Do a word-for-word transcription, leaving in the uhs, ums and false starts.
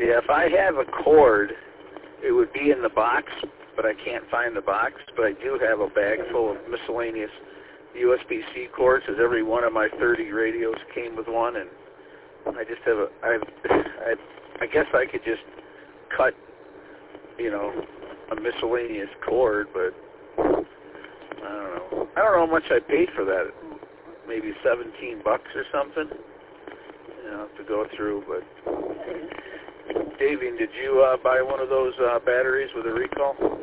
Yeah, if I have a cord, it would be in the box, but I can't find the box. But I do have a bag full of miscellaneous U S B C cords, as every one of my thirty radios came with one, and I just have a, I, I, I guess I could just cut, you know, a miscellaneous cord, but I don't know. I don't know how much I paid for that. Maybe seventeen bucks or something, you know, to go through. But Davian, did you uh, buy one of those uh, batteries with a recall?